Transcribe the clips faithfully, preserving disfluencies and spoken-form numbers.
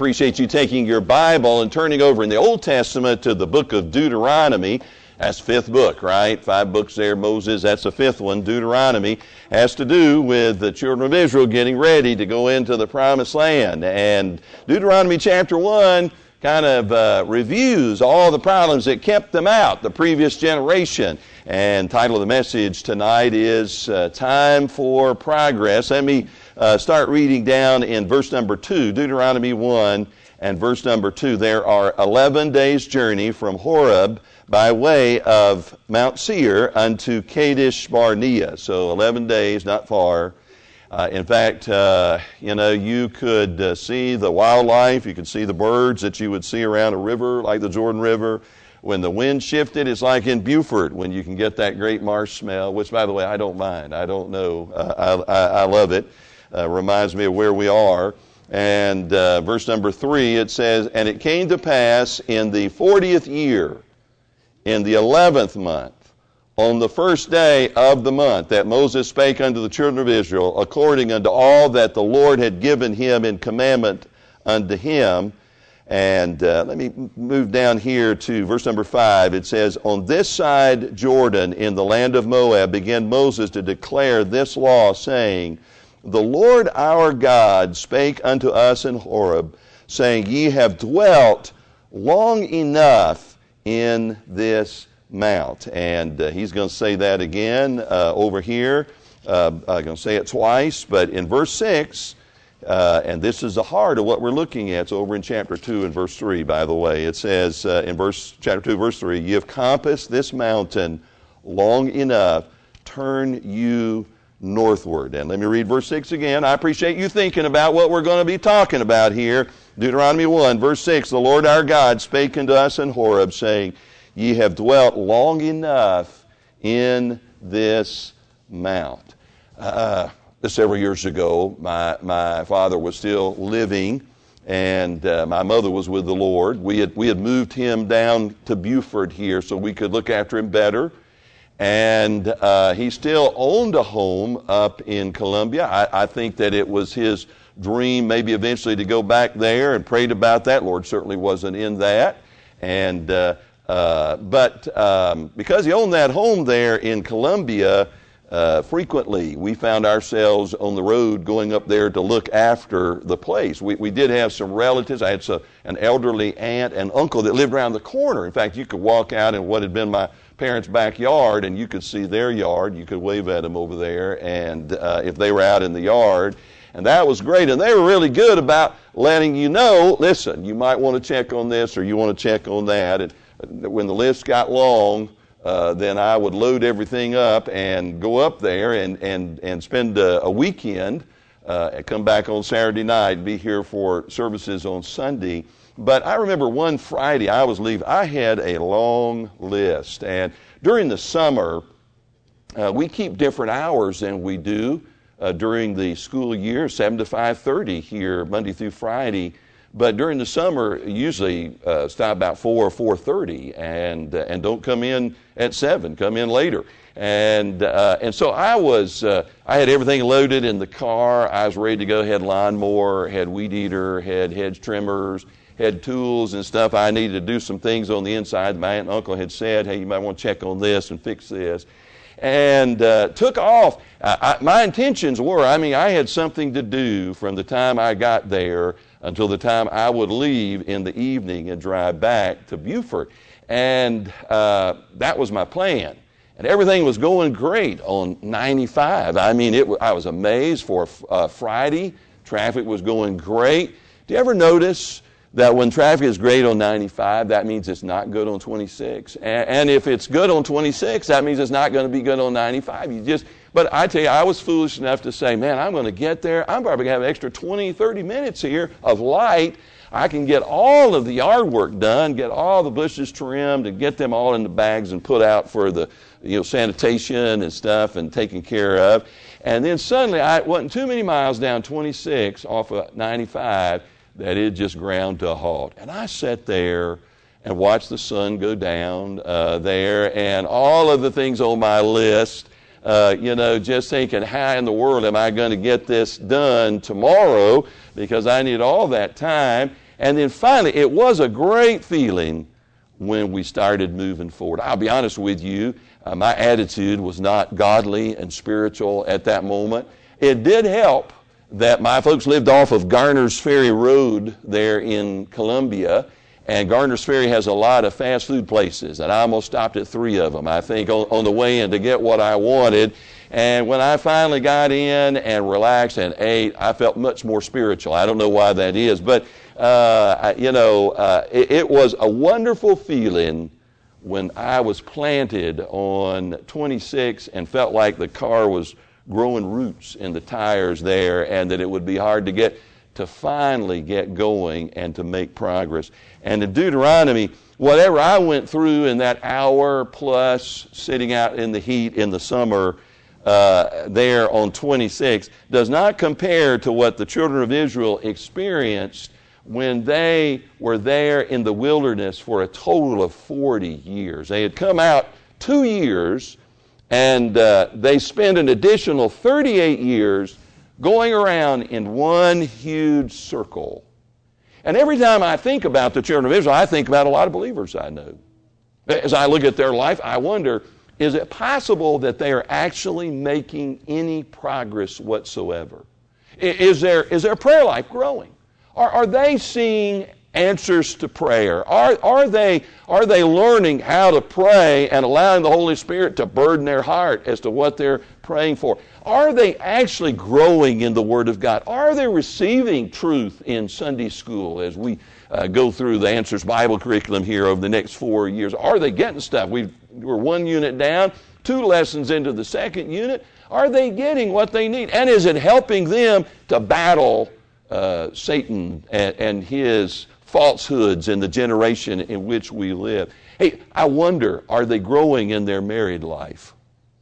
Appreciate you taking your Bible and turning over in the Old Testament to the book of Deuteronomy. That's fifth book, right? Five books there, Moses, that's the fifth one. Deuteronomy has to do with the children of Israel getting ready to go into the promised land. And Deuteronomy chapter one kind of uh, reviews all the problems that kept them out, the previous generation. And the title of the message tonight is uh, Time for Progress. Let me uh, start reading down in verse number two, Deuteronomy one and verse number two. There are eleven days' journey from Horeb by way of Mount Seir unto Kadesh Barnea. So eleven days, not far. Uh, in fact, uh, you know, you could uh, see the wildlife, you could see the birds that you would see around a river like the Jordan River. When the wind shifted, it's like in Beaufort when you can get that great marsh smell, which, by the way, I don't mind. I don't know. Uh, I, I, I love it. Uh, reminds me of where we are. And uh, verse number three, it says, And it came to pass in the fortieth year, in the eleventh month, on the first day of the month, that Moses spake unto the children of Israel, according unto all that the Lord had given him in commandment unto him. And uh, let me move down here to verse number five. It says, On this side Jordan, in the land of Moab, began Moses to declare this law, saying, The Lord our God spake unto us in Horeb, saying, Ye have dwelt long enough in this mount. And uh, he's going to say that again uh, over here. Uh, I'm going to say it twice, but in verse six, uh, and this is the heart of what we're looking at. It's over in chapter two and verse three, by the way. It says uh, in verse chapter two, verse three, Ye have compassed this mountain long enough, turn you northward. And let me read verse six again. I appreciate you thinking about what we're going to be talking about here. Deuteronomy one, verse six, The Lord our God spake unto us in Horeb, saying, Ye have dwelt long enough in this mount. Uh, several years ago, my, my father was still living, and uh, my mother was with the Lord. We had, we had moved him down to Beaufort here so we could look after him better. And uh, he still owned a home up in Columbia. I, I think that it was his dream maybe eventually to go back there, and prayed about that. Lord certainly wasn't in that. And uh, Uh, but um, because he owned that home there in Columbia, uh, frequently we found ourselves on the road going up there to look after the place. We, we did have some relatives. I had some, an elderly aunt and uncle that lived around the corner. In fact, you could walk out in what had been my parents' backyard, and you could see their yard. You could wave at them over there, and uh, if they were out in the yard. And that was great. And they were really good about letting you know, listen, you might want to check on this or you want to check on that. And when the list got long, uh, then I would load everything up and go up there and, and, and spend a, a weekend, uh, and come back on Saturday night, be here for services on Sunday. But I remember one Friday I was leaving, I had a long list. And during the summer, uh, we keep different hours than we do uh, during the school year, seven to five thirty here, Monday through Friday. But during the summer, usually uh, stop about four or four thirty, and uh, and don't come in at seven. Come in later, and uh, and so I was uh, I had everything loaded in the car. I was ready to go. Had lawnmower, had weed eater, had hedge trimmers, had tools and stuff. I needed to do some things on the inside. My aunt and uncle had said, "Hey, you might want to check on this and fix this," and uh, took off. I, I, my intentions were, I mean, I had something to do from the time I got there until the time I would leave in the evening and drive back to Beaufort. And uh, that was my plan. And everything was going great on ninety-five. I mean, it. I was amazed for uh, Friday. Traffic was going great. Do you ever notice that when traffic is great on ninety-five, that means it's not good on twenty-six? And, and if it's good on twenty-six, that means it's not going to be good on ninety-five. You just... But I tell you, I was foolish enough to say, man, I'm going to get there. I'm probably going to have an extra twenty, thirty minutes here of light. I can get all of the yard work done, get all the bushes trimmed, and get them all in the bags and put out for the, you know, sanitation and stuff and taken care of. And then suddenly, I wasn't too many miles down twenty-six off of ninety-five that it just ground to a halt. And I sat there and watched the sun go down uh, there, and all of the things on my list. Uh, you know, just thinking, how in the world am I going to get this done tomorrow? Because I need all that time. And then finally, it was a great feeling when we started moving forward. I'll be honest with you, uh, my attitude was not godly and spiritual at that moment. It did help that my folks lived off of Garner's Ferry Road there in Columbia, and Garner's Ferry has a lot of fast food places, and I almost stopped at three of them, I think, on, on the way in to get what I wanted. And when I finally got in and relaxed and ate, I felt much more spiritual. I don't know why that is, but uh, I, you know, uh, it, it was a wonderful feeling when I was planted on twenty-six and felt like the car was growing roots in the tires there, and that it would be hard to get to finally get going and to make progress. And in Deuteronomy, whatever I went through in that hour plus sitting out in the heat in the summer uh, there on twenty-six does not compare to what the children of Israel experienced when they were there in the wilderness for a total of forty years. They had come out two years, and uh, they spent an additional thirty-eight years going around in one huge circle. And every time I think about the children of Israel, I think about a lot of believers I know. As I look at their life, I wonder, is it possible that they are actually making any progress whatsoever? Is there, is their prayer life growing? Are, are they seeing answers to prayer? Are, are, they, are they learning how to pray and allowing the Holy Spirit to burden their heart as to what they're praying for? Are they actually growing in the Word of God? Are they receiving truth in Sunday school as we uh, go through the Answers Bible curriculum here over the next four years? Are they getting stuff? We've, we're one unit down, two lessons into the second unit. Are they getting what they need? And is it helping them to battle uh, Satan and, and his falsehoods in the generation in which we live? Hey, I wonder, are they growing in their married life?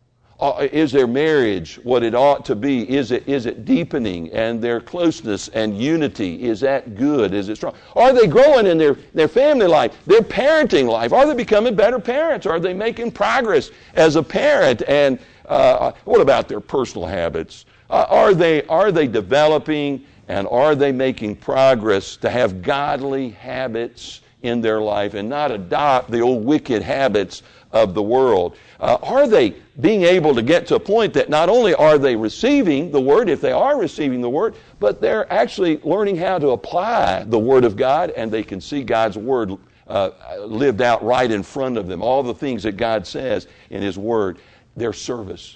Uh, is their marriage what it ought to be? Is it is it deepening, and their closeness and unity, is that good? Is it strong? Are they growing in their, their family life, their parenting life? Are they becoming better parents? Are they making progress as a parent? And uh, what about their personal habits? Uh, are they are they developing, and are they making progress to have godly habits in their life and not adopt the old wicked habits of the world? Uh, are they being able to get to a point that not only are they receiving the Word, if they are receiving the Word, but they're actually learning how to apply the Word of God, and they can see God's Word uh, lived out right in front of them, all the things that God says in His Word. Their service.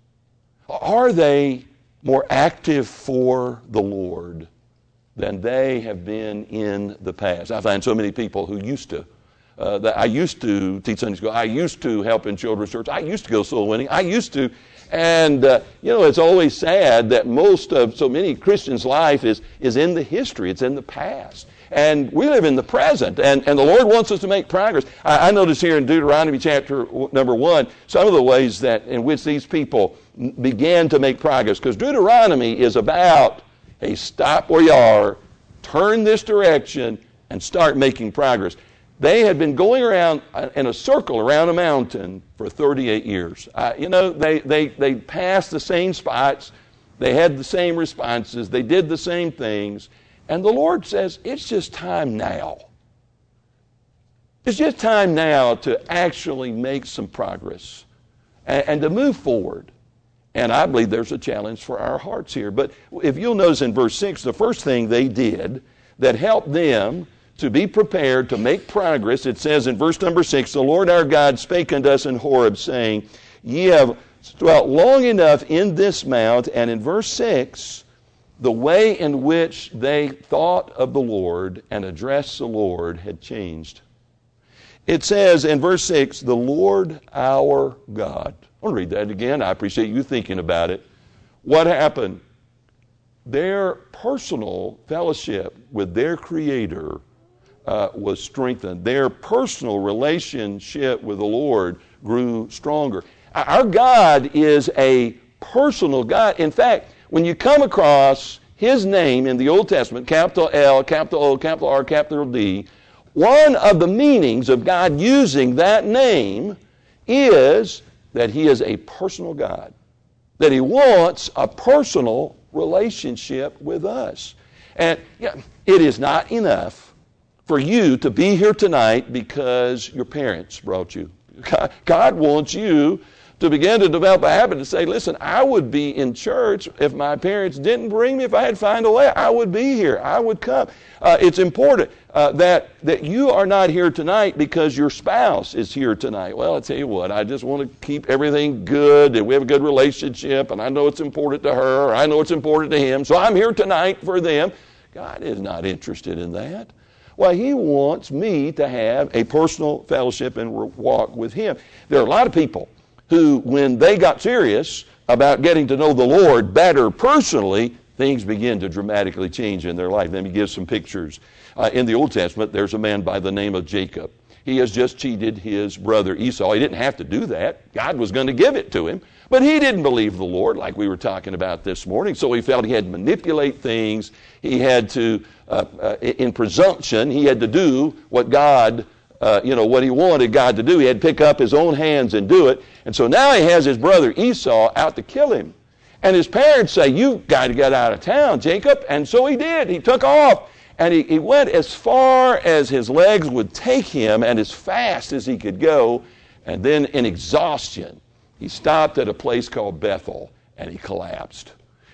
Are they more active for the Lord than they have been in the past? I find so many people who used to Uh, that I used to teach Sunday school. I used to help in children's church. I used to go soul winning. I used to. And, uh, you know, it's always sad that most of so many Christians' life is, is in the history. It's in the past. And we live in the present. And, and the Lord wants us to make progress. I, I notice here in Deuteronomy chapter number one, some of the ways that in which these people began to make progress. Because Deuteronomy is about, hey, stop where you are, turn this direction, and start making progress. They had been going around in a circle around a mountain for thirty-eight years. Uh, you know, they, they, they passed the same spots. They had the same responses. They did the same things. And the Lord says, it's just time now. It's just time now to actually make some progress and, and to move forward. And I believe there's a challenge for our hearts here. But if you'll notice in verse six, the first thing they did that helped them to be prepared to make progress, it says in verse number six, the Lord our God spake unto us in Horeb, saying, Ye have dwelt long enough in this mount. And in verse six, the way in which they thought of the Lord and addressed the Lord had changed. It says in verse six, the Lord our God. I want to read that again. I appreciate you thinking about it. What happened? Their personal fellowship with their Creator Uh, was strengthened. Their personal relationship with the Lord grew stronger. Our God is a personal God. In fact, when you come across His name in the Old Testament, capital L, capital O, capital R, capital D, one of the meanings of God using that name is that He is a personal God, that He wants a personal relationship with us. And yeah, it is not enough for you to be here tonight because your parents brought you. God, God wants you to begin to develop a habit to say, listen, I would be in church if my parents didn't bring me. If I had to find a way, I would be here. I would come. Uh, it's important uh, that, that you are not here tonight because your spouse is here tonight. Well, I'll tell you what, I just want to keep everything good, and we have a good relationship, and I know it's important to her, or I know it's important to him, so I'm here tonight for them. God is not interested in that. Well, he wants me to have a personal fellowship and walk with him. There are a lot of people who, when they got serious about getting to know the Lord better personally, things begin to dramatically change in their life. Let me give some pictures. Uh, in the Old Testament, there's a man by the name of Jacob. He has just cheated his brother Esau. He didn't have to do that. God was going to give it to him. But he didn't believe the Lord, like we were talking about this morning, so he felt he had to manipulate things. He had to, uh, uh, in presumption, he had to do what God Uh, you know, what he wanted God to do. He had to pick up his own hands and do it. And so now he has his brother Esau out to kill him. And his parents say, you've got to get out of town, Jacob. And so he did. He took off. And he, he went as far as his legs would take him and as fast as he could go. And then in exhaustion, he stopped at a place called Bethel and he collapsed.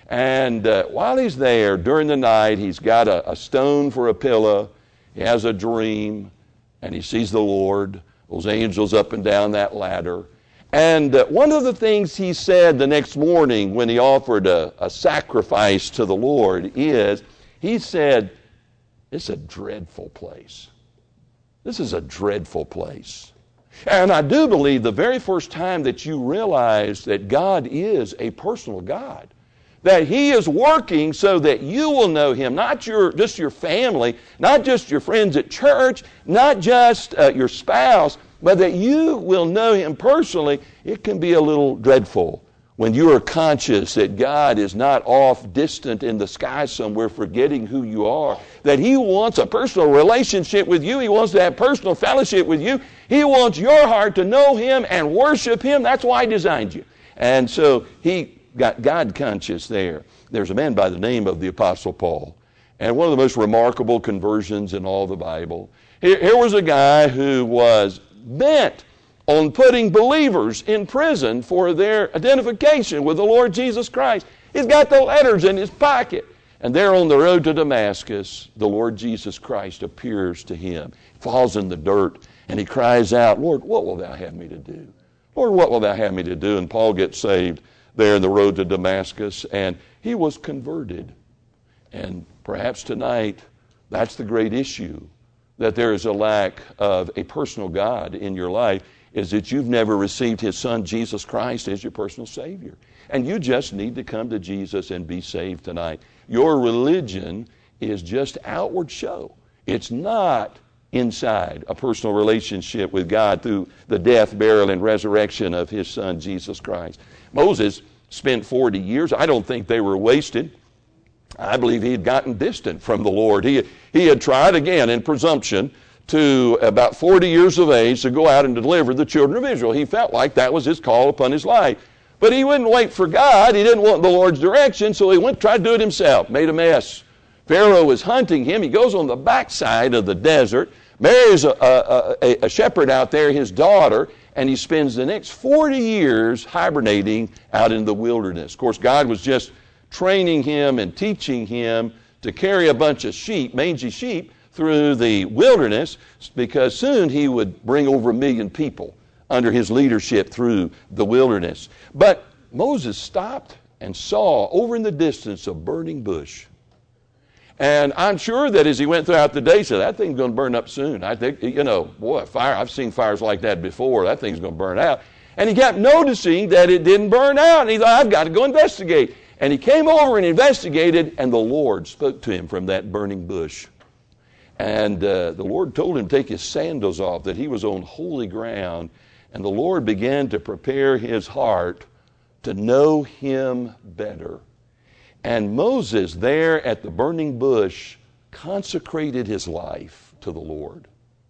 And uh, while he's there during the night, he's got a, a stone for a pillow. He has a dream. And he sees the Lord, those angels up and down that ladder. And uh, one of the things he said the next morning when he offered a, a sacrifice to the Lord is, he said, it's a dreadful place. This is a dreadful place. And I do believe the very first time that you realize that God is a personal God, that he is working so that you will know him, not your just your family, not just your friends at church, not just uh, your spouse, but that you will know him personally. It can be a little dreadful when you are conscious that God is not off distant in the sky somewhere forgetting who you are, that he wants a personal relationship with you. He wants to have personal fellowship with you. He wants your heart to know him and worship him. That's why he designed you. And so he got God conscious there. There's a man by the name of the Apostle Paul, and one of the most remarkable conversions in all the Bible. Here, here was a guy who was bent on putting believers in prison for their identification with the Lord Jesus Christ. He's got the letters in his pocket. And there on the road to Damascus, the Lord Jesus Christ appears to him, falls in the dirt, and he cries out, Lord, what will thou have me to do? Lord, what will thou have me to do? And Paul gets saved there in the road to Damascus, and he was converted. And perhaps tonight, that's the great issue, that there is a lack of a personal God in your life, is that you've never received his son, Jesus Christ, as your personal Savior. And you just need to come to Jesus and be saved tonight. Your religion is just outward show. It's not inside a personal relationship with God through the death, burial, and resurrection of his son, Jesus Christ. Moses spent forty years. I don't think they were wasted. I believe he had gotten distant from the Lord. He, he had tried again in presumption to about forty years of age to go out and deliver the children of Israel. He felt like that was his call upon his life. But he wouldn't wait for God. He didn't want the Lord's direction, so he went tried to do it himself, made a mess. Pharaoh was hunting him. He goes on the backside of the desert, marries a, a, a, a shepherd out there, his daughter, and he spends the next forty years hibernating out in the wilderness. Of course, God was just training him and teaching him to carry a bunch of sheep, mangy sheep, through the wilderness, because soon he would bring over a million people under his leadership through the wilderness. But Moses stopped and saw over in the distance a burning bush. And I'm sure that as he went throughout the day, he said, that thing's going to burn up soon. I think, you know, boy, fire, I've seen fires like that before. That thing's going to burn out. And he kept noticing that it didn't burn out. And he thought, I've got to go investigate. And he came over and investigated, and the Lord spoke to him from that burning bush. And uh, the Lord told him to take his sandals off, that he was on holy ground. And the Lord began to prepare his heart to know him better. And Moses, there at the burning bush, consecrated his life to the Lord.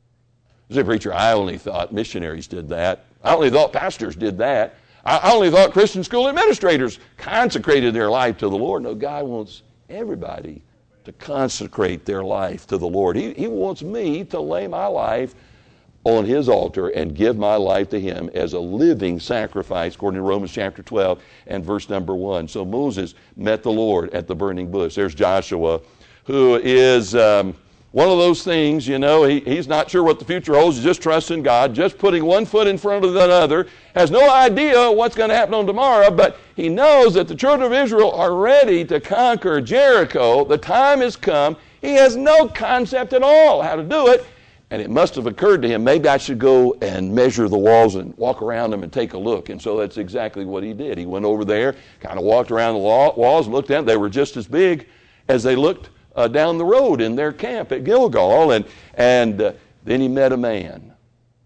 As a preacher, I only thought missionaries did that. I only thought pastors did that. I only thought Christian school administrators consecrated their life to the Lord. No, God wants everybody to consecrate their life to the Lord. He, he wants me to lay my life on his altar and give my life to him as a living sacrifice, according to Romans chapter twelve and verse number one. So Moses met the Lord at the burning bush. There's Joshua, who is um, one of those things, you know, he, he's not sure what the future holds. He's just trusting God, just putting one foot in front of the other, has no idea what's going to happen on tomorrow, but he knows that the children of Israel are ready to conquer Jericho. The time has come. He has no concept at all how to do it, and it must have occurred to him, maybe I should go and measure the walls and walk around them and take a look. And so that's exactly what he did. He went over there, kind of walked around the walls and looked at them. They were just as big as they looked Uh, down the road in their camp at Gilgal, and and uh, then he met a man,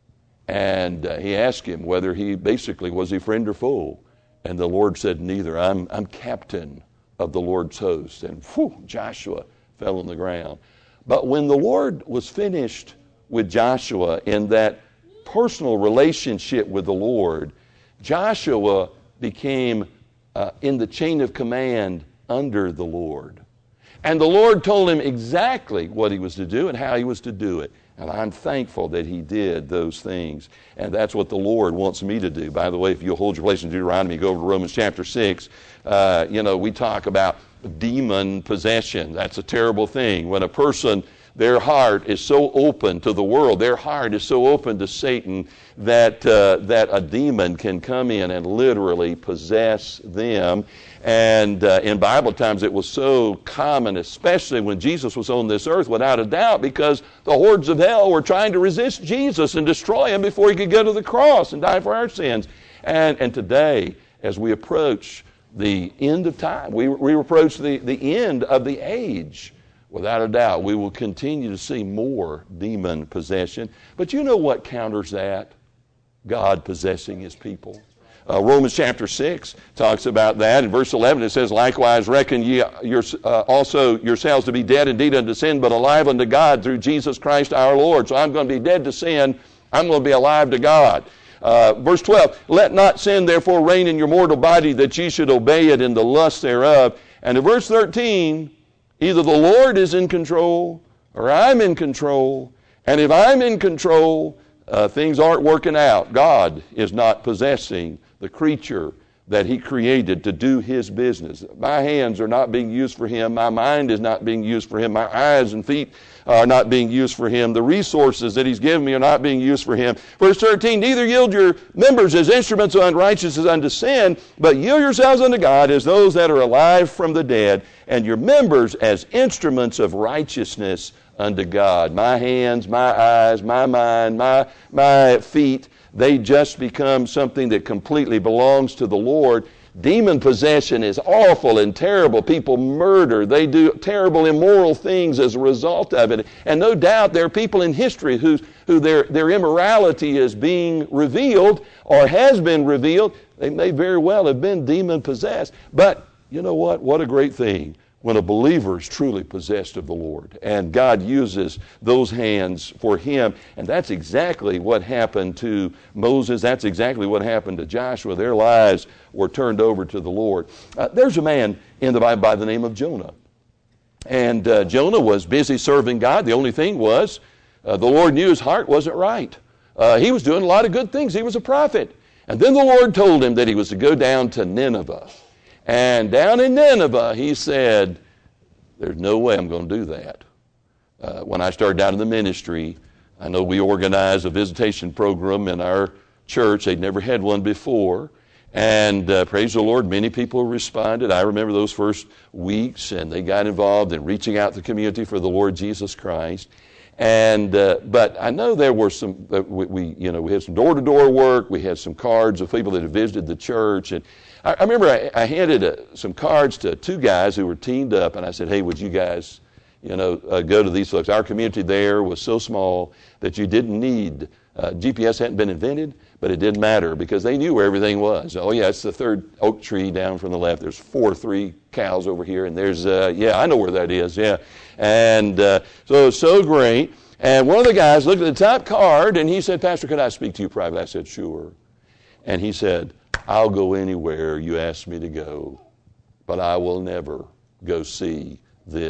and uh, he asked him whether he basically was he friend or foe, and the Lord said, neither. I'm I'm captain of the Lord's host, and whew, Joshua fell on the ground. But when the Lord was finished with Joshua in that personal relationship with the Lord, Joshua became uh, in the chain of command under the Lord. And the Lord told him exactly what he was to do and how he was to do it. And I'm thankful that he did those things. And that's what the Lord wants me to do. By the way, if you'll hold your place in Deuteronomy, go over to Romans chapter six. Uh, you know, we talk about demon possession. That's a terrible thing. When a person, their heart is so open to the world, their heart is so open to Satan that uh, that a demon can come in and literally possess them. And uh, in Bible times it was so common, especially when Jesus was on this earth, without a doubt, because the hordes of hell were trying to resist Jesus and destroy him before he could go to the cross and die for our sins. And, and today, as we approach the end of time, we, we approach the, the end of the age, without a doubt, we will continue to see more demon possession. But you know what counters that? God possessing his people. Uh, Romans chapter six talks about that. In verse eleven it says, likewise reckon ye your, uh, also yourselves to be dead indeed unto sin, but alive unto God through Jesus Christ our Lord. So I'm going to be dead to sin. I'm going to be alive to God. Uh, verse twelve, let not sin therefore reign in your mortal body, that ye should obey it in the lust thereof. And in verse thirteen, either the Lord is in control or I'm in control. And if I'm in control, uh, things aren't working out. God is not possessing the creature that he created to do his business. My hands are not being used for him. My mind is not being used for him. My eyes and feet are not being used for him. The resources that he's given me are not being used for him. Verse thirteen, neither yield your members as instruments of unrighteousness unto sin, but yield yourselves unto God as those that are alive from the dead, and your members as instruments of righteousness unto God. My hands, my eyes, my mind, my, my feet, they just become something that completely belongs to the Lord. Demon possession is awful and terrible. People murder. They do terrible, immoral things as a result of it. And no doubt there are people in history who, who their, their immorality is being revealed or has been revealed. They may very well have been demon possessed. But you know what? What a great thing when a believer is truly possessed of the Lord. And God uses those hands for him. And that's exactly what happened to Moses. That's exactly what happened to Joshua. Their lives were turned over to the Lord. Uh, there's a man in the Bible by the name of Jonah. And uh, Jonah was busy serving God. The only thing was, uh, the Lord knew his heart wasn't right. Uh, he was doing a lot of good things. He was a prophet. And then the Lord told him that he was to go down to Nineveh. And down in Nineveh, he said, there's no way I'm going to do that. Uh, when I started out in the ministry, I know we organized a visitation program in our church. They'd never had one before. And uh, praise the Lord, many people responded. I remember those first weeks, and they got involved in reaching out to the community for the Lord Jesus Christ. And uh, but I know there were some, uh, we, we you know we had some door-to-door work. We had some cards of people that had visited the church, and I, I remember I, I handed uh, some cards to two guys who were teamed up, and I said, "Hey, would you guys, you know, uh, go to these folks?" Our community there was so small that you didn't need uh, G P S hadn't been invented, but it didn't matter because they knew where everything was. Oh yeah, it's the third oak tree down from the left. There's four, three cows over here, and there's uh, yeah, I know where that is. Yeah. And uh, so it was so great. And one of the guys looked at the top card, and he said, "Pastor, could I speak to you privately?" I said, "Sure." And he said, "I'll go anywhere you ask me to go, but I will never go see this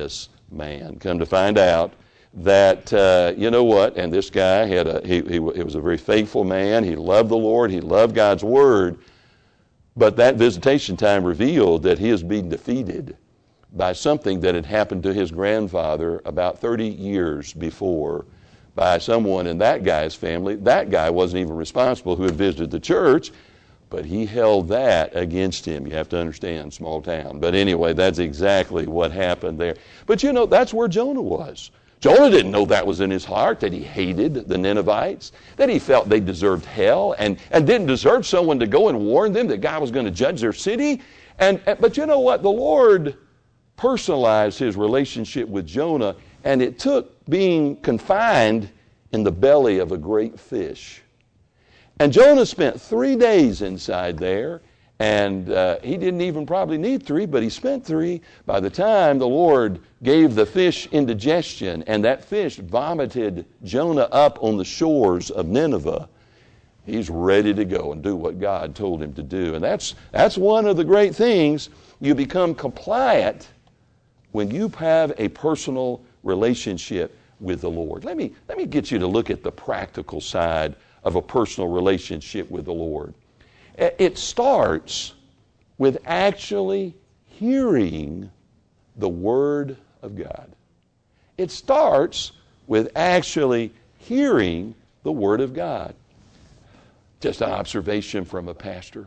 man. Come to find out that, uh, you know what, and this guy had a, he, he, he was a very faithful man. He loved the Lord. He loved God's Word. But that visitation time revealed that he is being defeated by something that had happened to his grandfather about thirty years before by someone in that guy's family. That guy wasn't even responsible who had visited the church, but he held that against him. You have to understand, small town. But anyway, that's exactly what happened there. But you know, that's where Jonah was. Jonah didn't know that was in his heart, that he hated the Ninevites, that he felt they deserved hell, and, and didn't deserve someone to go and warn them that God was going to judge their city. And, but you know what? The Lord personalized his relationship with Jonah, and it took being confined in the belly of a great fish. And Jonah spent three days inside there, and uh, he didn't even probably need three, but he spent three. By the time the Lord gave the fish indigestion, and that fish vomited Jonah up on the shores of Nineveh, he's ready to go and do what God told him to do. And that's that's one of the great things. You become compliant when you have a personal relationship with the Lord. Let me, let me get you to look at the practical side of a personal relationship with the Lord. It starts with actually hearing the Word of God. It starts with actually hearing the Word of God. Just an observation from a pastor.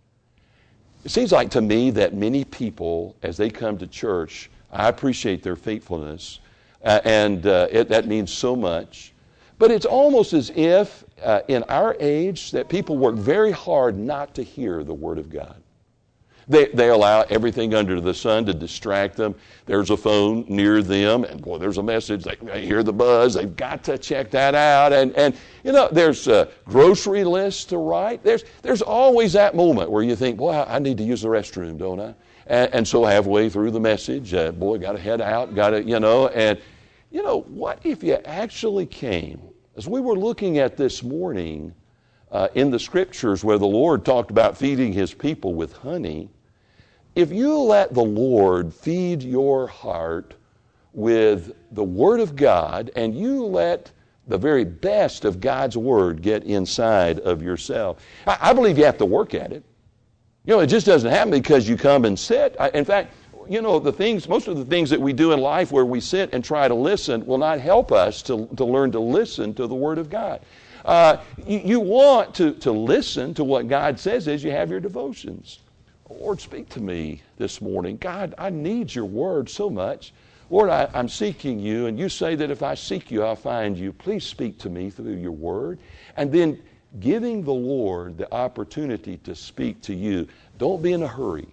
It seems like to me that many people, as they come to church, I appreciate their faithfulness, uh, and uh, it, that means so much. But it's almost as if uh, in our age that people work very hard not to hear the Word of God. They, they allow everything under the sun to distract them. There's a phone near them, and boy, there's a message. They, they hear the buzz. They've got to check that out. And, and you know, there's a grocery lists to write. There's, there's always that moment where you think, boy, I need to use the restroom, don't I? And, and so halfway through the message, uh, boy, got to head out, got to, you know, and, you know, what if you actually came, as we were looking at this morning uh, in the Scriptures where the Lord talked about feeding His people with honey, if you let the Lord feed your heart with the Word of God, and you let the very best of God's Word get inside of yourself, I, I believe you have to work at it. You know, it just doesn't happen because you come and sit. I, in fact, you know, the things, most of the things that we do in life where we sit and try to listen will not help us to, to learn to listen to the Word of God. Uh, you, you want to, to listen to what God says as you have your devotions. Lord, speak to me this morning. God, I need your Word so much. Lord, I, I'm seeking you, and you say that if I seek you, I'll find you. Please speak to me through your Word. And then giving the Lord the opportunity to speak to you. Don't be in a hurry.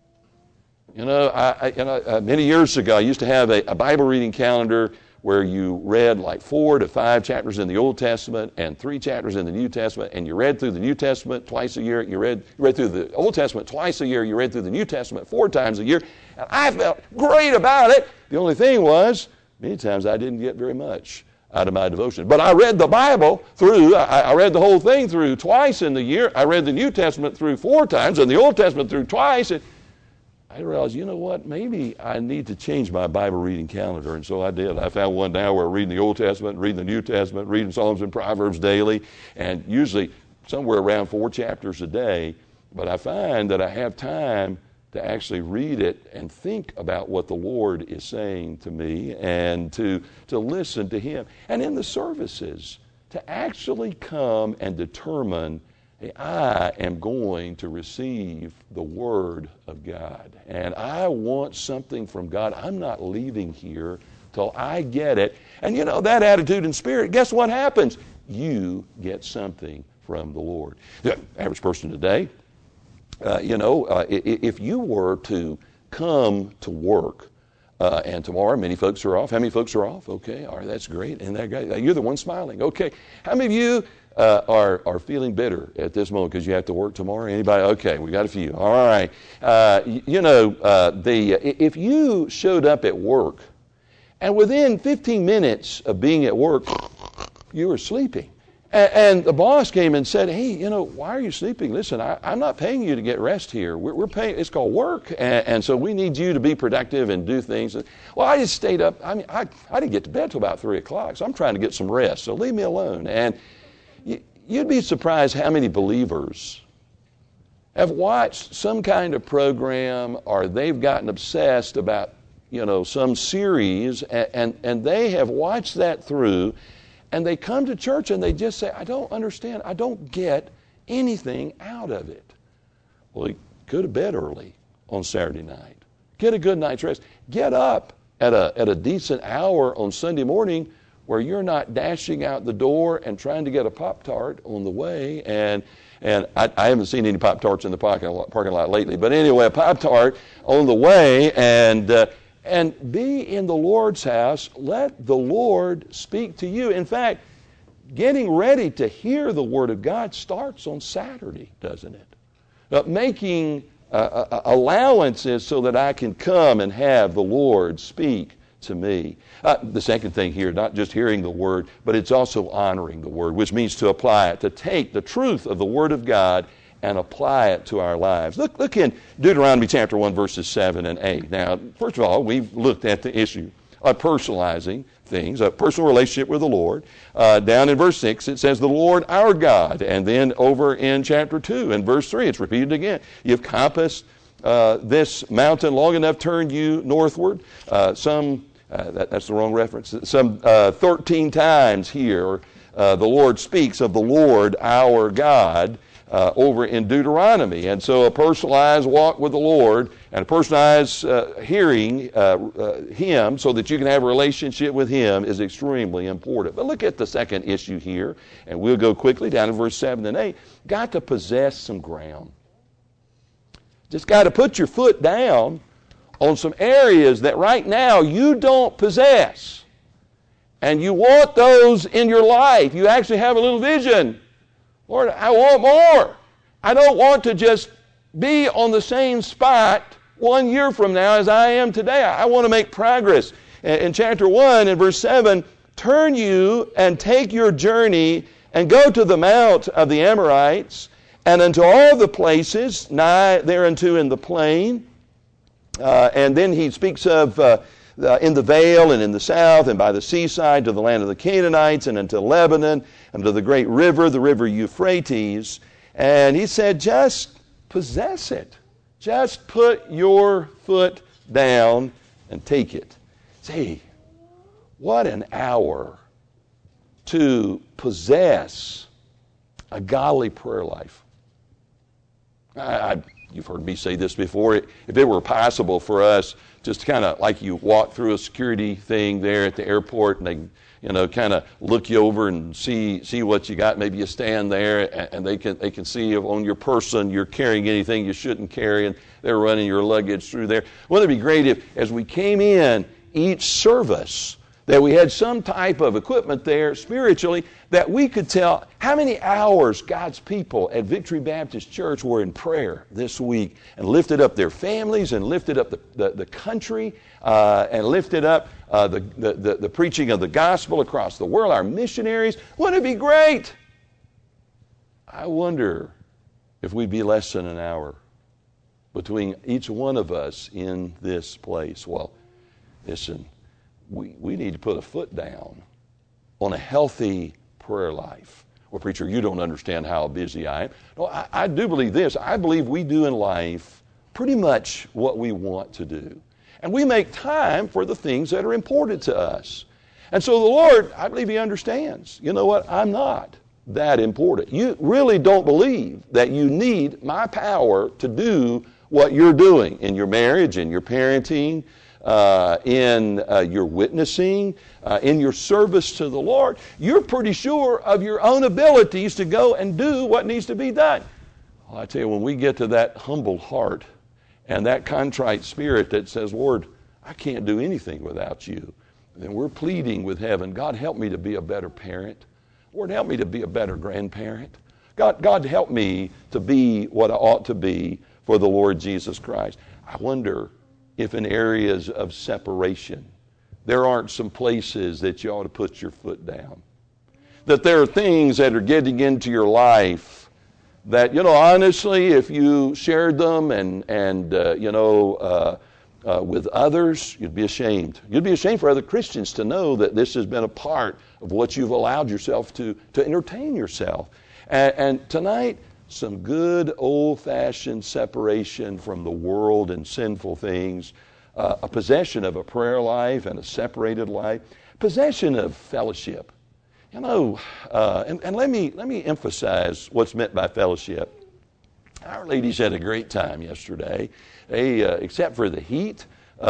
You know, I, I, you know uh, many years ago, I used to have a, a Bible reading calendar where you read like four to five chapters in the Old Testament and three chapters in the New Testament, and you read through the New Testament twice a year. You read, you read through the Old Testament twice a year. You read through the New Testament four times a year. And I felt great about it. The only thing was, many times I didn't get very much out of my devotion. But I read the Bible through, I, I read the whole thing through twice in the year. I read the New Testament through four times and the Old Testament through twice. And I realized, you know what, maybe I need to change my Bible reading calendar. And so I did. I found one now where I'm reading the Old Testament, reading the New Testament, reading Psalms and Proverbs daily, and usually somewhere around four chapters a day. But I find that I have time to actually read it and think about what the Lord is saying to me and to, to listen to Him. And in the services, to actually come and determine, hey, I am going to receive the Word of God. And I want something from God. I'm not leaving here till I get it. And you know, that attitude and spirit, guess what happens? You get something from the Lord. The average person today, Uh, you know, uh, if you were to come to work, uh, and tomorrow many folks are off. How many folks are off? Okay, all right, that's great. And that guy, you're the one smiling. Okay, how many of you uh, are are feeling bitter at this moment because you have to work tomorrow? Anybody? Okay, we got a few. All right. Uh, you, you know, uh, the if you showed up at work, and within fifteen minutes of being at work, you were sleeping. And, and the boss came and said, hey, you know, why are you sleeping? Listen, I, I'm not paying you to get rest here. We're, we're paying, it's called work, and, and so we need you to be productive and do things. Well, I just stayed up. I mean, I, I didn't get to bed till about three o'clock, so I'm trying to get some rest, so leave me alone. And you, you'd be surprised how many believers have watched some kind of program, or they've gotten obsessed about, you know, some series, and, and, and they have watched that through, and they come to church and they just say, I don't understand, I don't get anything out of it. Well, go to bed early on Saturday night. Get a good night's rest. Get up at a, at a decent hour on Sunday morning where you're not dashing out the door and trying to get a Pop-Tart on the way, and And I, I haven't seen any Pop-Tarts in the parking lot, parking lot lately. But anyway, a Pop-Tart on the way, and uh, and be in the Lord's house. Let the Lord speak to you. In fact, getting ready to hear the Word of God starts on Saturday, doesn't it? Uh, making uh, uh, allowances so that I can come and have the Lord speak to me. Uh, the second thing here, not just hearing the Word, but it's also honoring the Word, which means to apply it, to take the truth of the Word of God and apply it to our lives. Look, look in Deuteronomy chapter one, verses seven and eight. Now, first of all, we've looked at the issue of personalizing things, a personal relationship with the Lord. Uh, down in verse six, it says, the Lord our God. And then over in chapter two, in verse three, it's repeated again. You've compassed uh, this mountain long enough, turned you northward. Uh, some Uh, that, that's the wrong reference. Some uh, thirteen times here, uh, the Lord speaks of the Lord, our God, uh, over in Deuteronomy. And so a personalized walk with the Lord and a personalized uh, hearing uh, uh, Him so that you can have a relationship with Him is extremely important. But look at the second issue here, and we'll go quickly down to verse seven and eight. Got to possess some ground. Just got to put your foot down on some areas that right now you don't possess. And you want those in your life. You actually have a little vision. Lord, I want more. I don't want to just be on the same spot one year from now as I am today. I want to make progress. In chapter one, in verse seven, turn you and take your journey and go to the mount of the Amorites and unto all the places nigh thereunto in the plain. Uh, and then he speaks of uh, uh, in the vale and in the south and by the seaside to the land of the Canaanites and unto Lebanon and to the great river, the river Euphrates. And he said, just possess it. Just put your foot down and take it. Say, what an hour to possess a godly prayer life. I, I You've heard me say this before. If it were possible for us just kind of like you walk through a security thing there at the airport and they, you know, kind of look you over and see see what you got. Maybe you stand there and they can they can see on your person you're carrying anything you shouldn't carry, and they're running your luggage through there. Wouldn't it be great if, as we came in each service, that we had some type of equipment there spiritually that we could tell how many hours God's people at Victory Baptist Church were in prayer this week and lifted up their families and lifted up the, the, the country uh, and lifted up uh, the, the, the, the preaching of the gospel across the world, our missionaries. Wouldn't it be great? I wonder if we'd be less than an hour between each one of us in this place. Well, listen. We, we need to put a foot down on a healthy prayer life. Well, preacher, you don't understand how busy I am. No, I, I do believe this. I believe we do in life pretty much what we want to do. And we make time for the things that are important to us. And so the Lord, I believe He understands. You know what? I'm not that important. You really don't believe that you need my power to do what you're doing in your marriage, in your parenting, Uh, in uh, your witnessing, uh, in your service to the Lord. You're pretty sure of your own abilities to go and do what needs to be done. Well, I tell you, when we get to that humble heart and that contrite spirit that says, Lord, I can't do anything without you, then we're pleading with heaven, God, help me to be a better parent. Lord, help me to be a better grandparent. God, God, help me to be what I ought to be for the Lord Jesus Christ. I wonder if in areas of separation, there aren't some places that you ought to put your foot down. that there are things that are getting into your life that, you know, honestly, if you shared them and, and uh, you know, uh, uh, with others, you'd be ashamed. You'd be ashamed for other Christians to know that this has been a part of what you've allowed yourself to, to entertain yourself. And, and tonight, some good old-fashioned separation from the world and sinful things, uh, a possession of a prayer life and a separated life, possession of fellowship. You know, uh, and, and let me let me emphasize what's meant by fellowship. Our ladies had a great time yesterday. They, uh, except for the heat,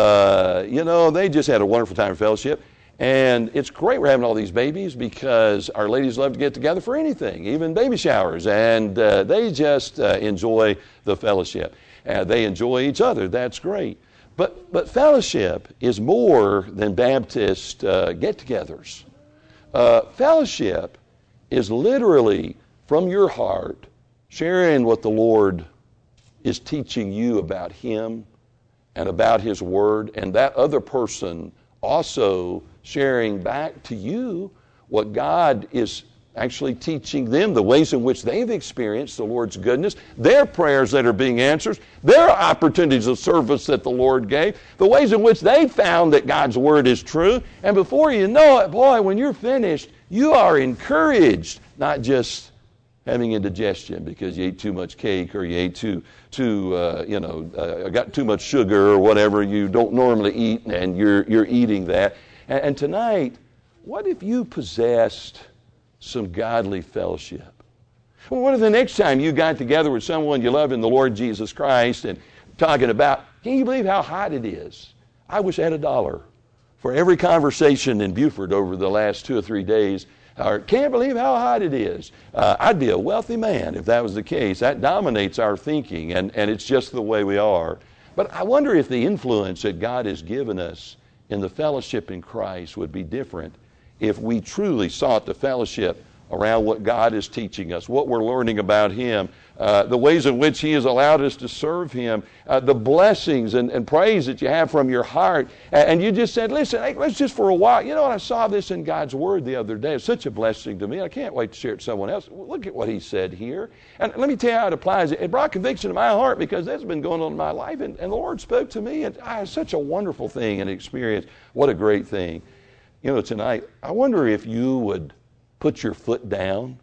uh, you know, they just had a wonderful time of fellowship. And it's great we're having all these babies because our ladies love to get together for anything, even baby showers. And uh, they just uh, enjoy the fellowship. Uh, they enjoy each other. That's great. But but fellowship is more than Baptist uh, get-togethers. Uh, fellowship is literally from your heart sharing what the Lord is teaching you about Him and about His Word, and that other person also sharing back to you what God is actually teaching them, the ways in which they've experienced the Lord's goodness, their prayers that are being answered, their opportunities of service that the Lord gave, the ways in which they found that God's Word is true. And before you know it, boy, when you're finished, you are encouraged, not just having indigestion because you ate too much cake or you ate too, too uh, you know, uh, got too much sugar or whatever you don't normally eat, and you're, you're eating that. And, and tonight, what if you possessed some godly fellowship? Well, what if the next time you got together with someone you love in the Lord Jesus Christ and talking about, can you believe how hot it is? I wish I had a dollar for every conversation in Buford over the last two or three days. Or can't believe how hot it is. Uh, I'd be a wealthy man if that was the case. That dominates our thinking, and, and it's just the way we are. But I wonder if the influence that God has given us in the fellowship in Christ would be different if we truly sought the fellowship around what God is teaching us, what we're learning about Him, uh, the ways in which He has allowed us to serve Him, uh, the blessings and, and praise that you have from your heart. And, and you just said, listen, hey, let's just for a while. You know what? I saw this in God's Word the other day. It's such a blessing to me. I can't wait to share it with someone else. Look at what He said here. And let me tell you how it applies. It brought conviction to my heart because that's been going on in my life. And, and the Lord spoke to me. And ah, it's such a wonderful thing and experience. What a great thing. You know, tonight, I wonder if you would put your foot down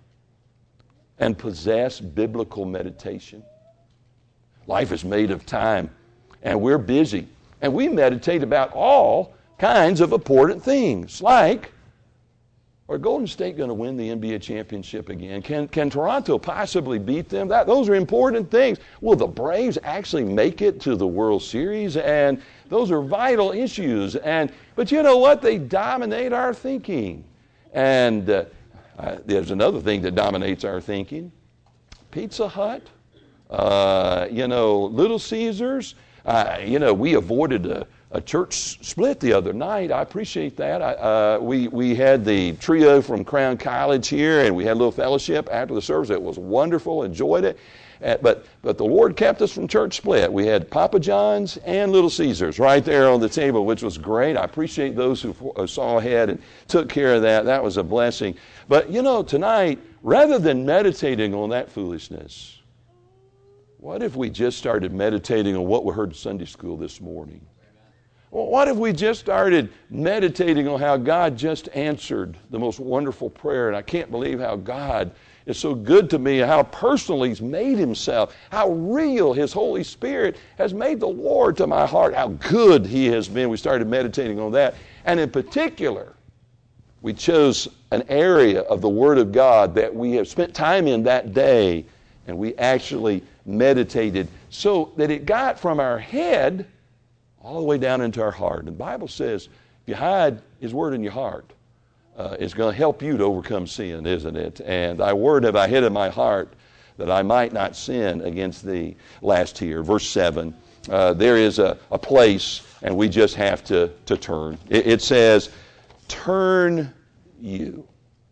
and possess biblical meditation. Life is made of time, and we're busy. And we meditate about all kinds of important things, like, are Golden State going to win the N B A championship again? Can, can Toronto possibly beat them? That, those are important things. Will the Braves actually make it to the World Series? And those are vital issues. And but you know what? They dominate our thinking. And uh, uh, there's another thing that dominates our thinking. Pizza Hut, uh, you know, Little Caesars. Uh, you know, we avoided a, a church split the other night. I appreciate that. I, uh, we, we had the trio from Crown College here, and we had a little fellowship after the service. It was wonderful, enjoyed it. Uh, but, but the Lord kept us from church split. We had Papa John's and Little Caesars right there on the table, which was great. I appreciate those who saw ahead and took care of that. That was a blessing. But, you know, tonight, rather than meditating on that foolishness, what if we just started meditating on what we heard in Sunday school this morning? Well, what if we just started meditating on how God just answered the most wonderful prayer? And I can't believe how God is so good to me, how personal He's made Himself, how real His Holy Spirit has made the Lord to my heart, how good He has been. We started meditating on that. And in particular, we chose an area of the Word of God that we have spent time in that day, and we actually meditated so that it got from our head all the way down into our heart. And the Bible says if you hide His Word in your heart, uh, it's going to help you to overcome sin, isn't it? And thy word have I hid in my heart that I might not sin against thee. Last here, verse seven, uh, there is a, a place, and we just have to, to turn. It, it says, turn you.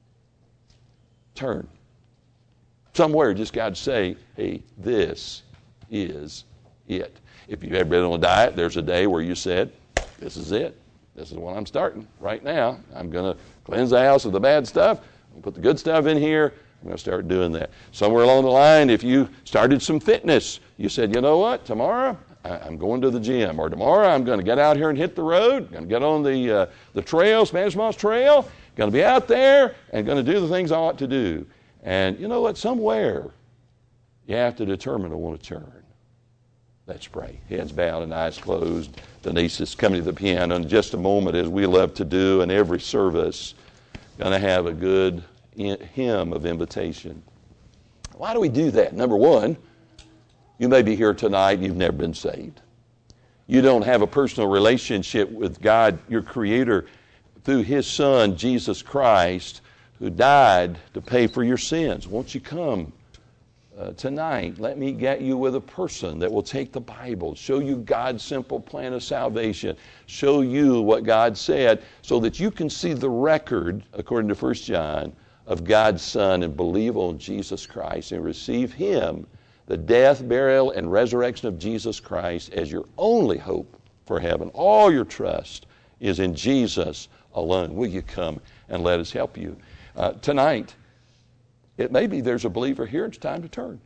Turn. Somewhere just got to say, hey, this is it. If you've ever been on a diet, there's a day where you said, this is it. This is what I'm starting right now. I'm going to cleanse the house of the bad stuff. Put the good stuff in here. I'm going to start doing that. Somewhere along the line, if you started some fitness, you said, you know what, tomorrow I'm going to the gym, or tomorrow I'm going to get out here and hit the road, going to get on the uh, the trail, Spanish Moss Trail, going to be out there and going to do the things I ought to do. And you know what, somewhere you have to determine to want to turn. Let's pray. Heads bowed and eyes closed. Denise is coming to the piano in just a moment, as we love to do in every service. Going to have a good hymn of invitation. Why do we do that? Number one, you may be here tonight and you've never been saved. You don't have a personal relationship with God, your Creator, through His Son, Jesus Christ, who died to pay for your sins. Won't you come uh, tonight? Let me get you with a person that will take the Bible, show you God's simple plan of salvation, show you what God said, so that you can see the record, according to First John, of God's Son, and believe on Jesus Christ and receive Him, the death, burial, and resurrection of Jesus Christ, as your only hope for heaven. All your trust is in Jesus alone. Will you come and let us help you? Uh, tonight, it may be there's a believer here. It's time to turn.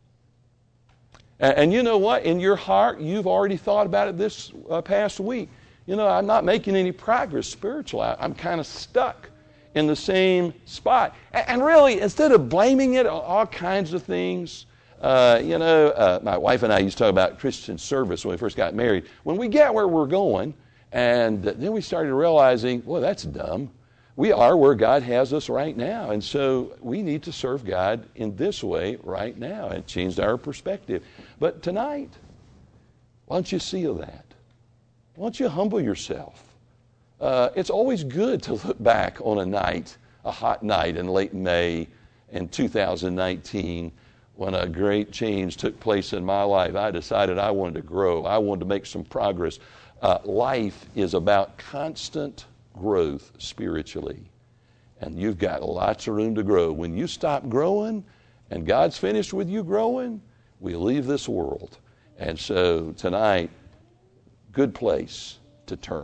And, and you know what? In your heart, you've already thought about it this uh, past week. You know, I'm not making any progress spiritually. I'm kind of stuck in the same spot. And really, instead of blaming it on all kinds of things, uh, you know, uh, my wife and I used to talk about Christian service when we first got married. When we get where we're going, and then we started realizing, well, that's dumb. We are where God has us right now, and so we need to serve God in this way right now. It changed our perspective. But tonight, why don't you seal that? Why don't you humble yourself? Uh, it's always good to look back on a night, a hot night in late May in two thousand nineteen, when a great change took place in my life. I decided I wanted to grow. I wanted to make some progress. Uh, life is about constant growth spiritually, and you've got lots of room to grow. When you stop growing and God's finished with you growing, we leave this world. And so tonight, good place to turn.